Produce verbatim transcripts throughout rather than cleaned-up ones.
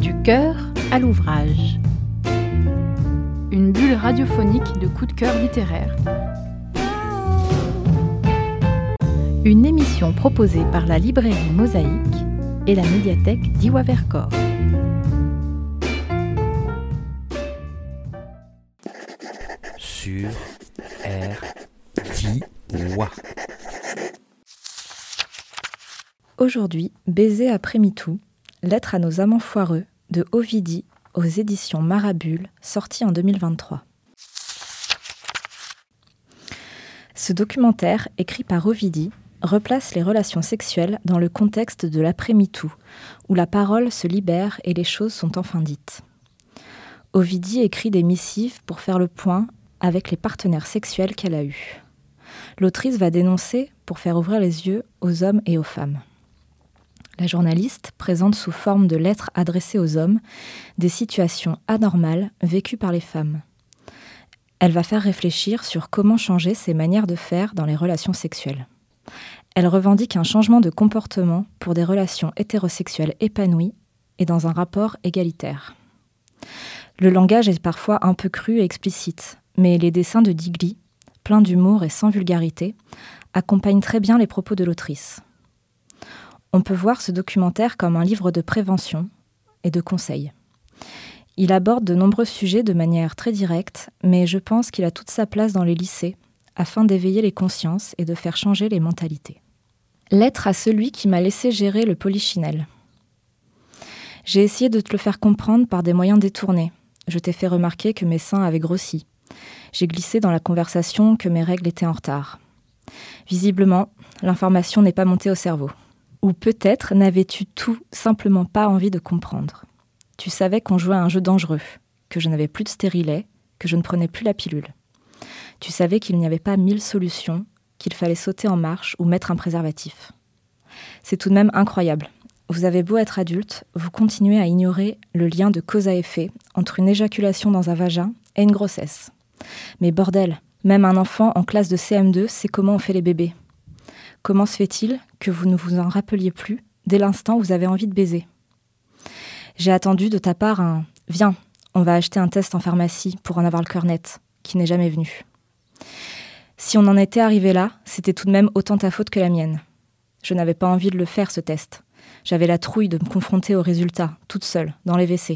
Du cœur à l'ouvrage. Une bulle radiophonique de coups de cœur littéraires. Une émission proposée par la librairie Mosaïque et la médiathèque d'Iwa Vercors. Sur R d'Iwa. Aujourd'hui, Baiser après MeToo, lettre à nos amants foireux de Ovidie aux éditions Marabule, sorti en deux mille vingt-trois. Ce documentaire, écrit par Ovidie, replace les relations sexuelles dans le contexte de l'après-MeToo, où la parole se libère et les choses sont enfin dites. Ovidie écrit des missives pour faire le point avec les partenaires sexuels qu'elle a eus. L'autrice va dénoncer pour faire ouvrir les yeux aux hommes et aux femmes. La journaliste présente sous forme de lettres adressées aux hommes des situations anormales vécues par les femmes. Elle va faire réfléchir sur comment changer ses manières de faire dans les relations sexuelles. Elle revendique un changement de comportement pour des relations hétérosexuelles épanouies et dans un rapport égalitaire. Le langage est parfois un peu cru et explicite, mais les dessins de Digli, pleins d'humour et sans vulgarité, accompagnent très bien les propos de l'autrice. On peut voir ce documentaire comme un livre de prévention et de conseils. Il aborde de nombreux sujets de manière très directe, mais je pense qu'il a toute sa place dans les lycées, afin d'éveiller les consciences et de faire changer les mentalités. Lettre à celui qui m'a laissé gérer le polichinelle. J'ai essayé de te le faire comprendre par des moyens détournés. Je t'ai fait remarquer que mes seins avaient grossi. J'ai glissé dans la conversation que mes règles étaient en retard. Visiblement, l'information n'est pas montée au cerveau. Ou peut-être n'avais-tu tout simplement pas envie de comprendre. Tu savais qu'on jouait à un jeu dangereux, que je n'avais plus de stérilet, que je ne prenais plus la pilule. Tu savais qu'il n'y avait pas mille solutions, qu'il fallait sauter en marche ou mettre un préservatif. C'est tout de même incroyable. Vous avez beau être adulte, vous continuez à ignorer le lien de cause à effet entre une éjaculation dans un vagin et une grossesse. Mais bordel, même un enfant en classe de C M deux sait comment on fait les bébés. Comment se fait-il que vous ne vous en rappeliez plus dès l'instant où vous avez envie de baiser ? J'ai attendu de ta part un « Viens, on va acheter un test en pharmacie pour en avoir le cœur net » qui n'est jamais venu. Si on en était arrivé là, c'était tout de même autant ta faute que la mienne. Je n'avais pas envie de le faire, ce test. J'avais la trouille de me confronter aux résultats, toute seule, dans les W C.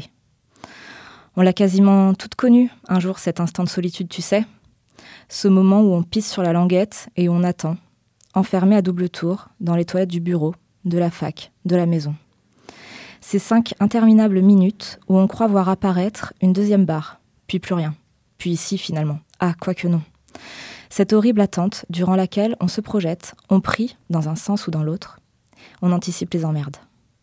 On l'a quasiment toute connue, un jour, cet instant de solitude, tu sais. Ce moment où on pisse sur la languette et où on attend, enfermé à double tour, dans les toilettes du bureau, de la fac, de la maison. Ces cinq interminables minutes où on croit voir apparaître une deuxième barre, puis plus rien. Puis ici, finalement. Ah, quoique non. Cette horrible attente, durant laquelle on se projette, on prie, dans un sens ou dans l'autre, on anticipe les emmerdes.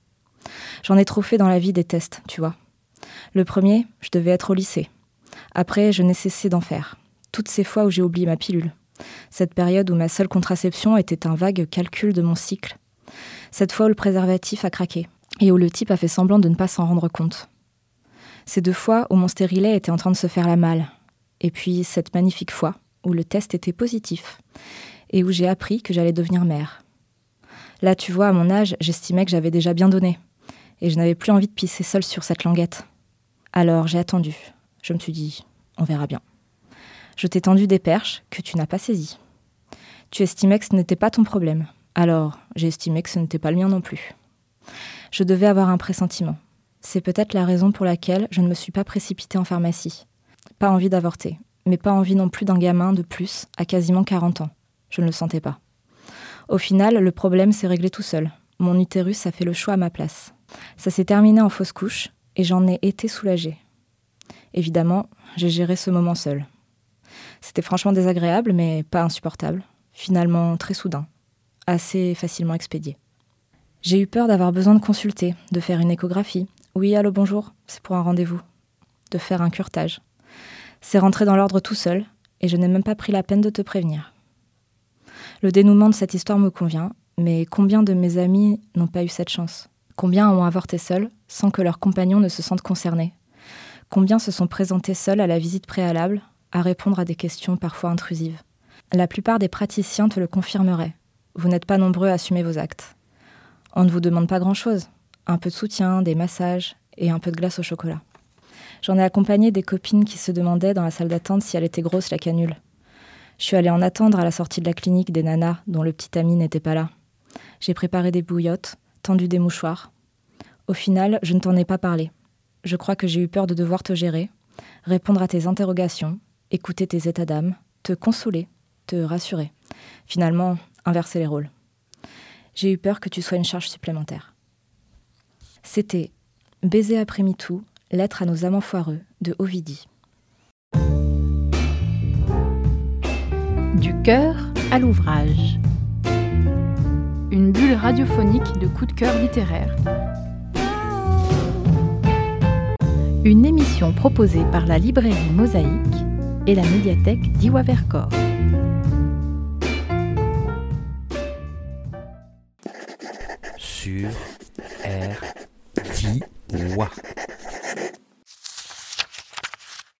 J'en ai trop fait dans la vie des tests, tu vois. Le premier, je devais être au lycée. Après, je n'ai cessé d'en faire. Toutes ces fois où j'ai oublié ma pilule. Cette période où ma seule contraception était un vague calcul de mon cycle. Cette fois où le préservatif a craqué et où le type a fait semblant de ne pas s'en rendre compte. Ces deux fois où mon stérilet était en train de se faire la malle. Et puis cette magnifique fois où le test était positif et où j'ai appris que j'allais devenir mère. Là, tu vois, à mon âge, j'estimais que j'avais déjà bien donné et je n'avais plus envie de pisser seule sur cette languette. Alors j'ai attendu. Je me suis dit, on verra bien. Je t'ai tendu des perches que tu n'as pas saisies. Tu estimais que ce n'était pas ton problème. Alors, j'ai estimé que ce n'était pas le mien non plus. Je devais avoir un pressentiment. C'est peut-être la raison pour laquelle je ne me suis pas précipitée en pharmacie. Pas envie d'avorter, mais pas envie non plus d'un gamin de plus à quasiment quarante ans. Je ne le sentais pas. Au final, le problème s'est réglé tout seul. Mon utérus a fait le choix à ma place. Ça s'est terminé en fausse couche et j'en ai été soulagée. Évidemment, j'ai géré ce moment seule. C'était franchement désagréable, mais pas insupportable. Finalement, très soudain. Assez facilement expédié. J'ai eu peur d'avoir besoin de consulter, de faire une échographie. Oui, allô, bonjour, c'est pour un rendez-vous. De faire un curetage. C'est rentré dans l'ordre tout seul, et je n'ai même pas pris la peine de te prévenir. Le dénouement de cette histoire me convient, mais combien de mes amis n'ont pas eu cette chance ? Combien ont avorté seuls, sans que leurs compagnons ne se sentent concernés ? Combien se sont présentés seuls à la visite préalable, à répondre à des questions parfois intrusives. La plupart des praticiens te le confirmeraient. Vous n'êtes pas nombreux à assumer vos actes. On ne vous demande pas grand-chose. Un peu de soutien, des massages et un peu de glace au chocolat. J'en ai accompagné des copines qui se demandaient dans la salle d'attente si elle était grosse, la canule. Je suis allée en attendre à la sortie de la clinique des nanas dont le petit ami n'était pas là. J'ai préparé des bouillottes, tendu des mouchoirs. Au final, je ne t'en ai pas parlé. Je crois que j'ai eu peur de devoir te gérer, répondre à tes interrogations, écouter tes états d'âme, te consoler, te rassurer. Finalement, inverser les rôles. J'ai eu peur que tu sois une charge supplémentaire. C'était Baiser après MeToo, lettre à nos amants foireux de Ovidie. Du cœur à l'ouvrage. Une bulle radiophonique de coups de cœur littéraire. Une émission proposée par la librairie Mosaïque et la médiathèque d'Iwa Vercors. Sur R. Diwa.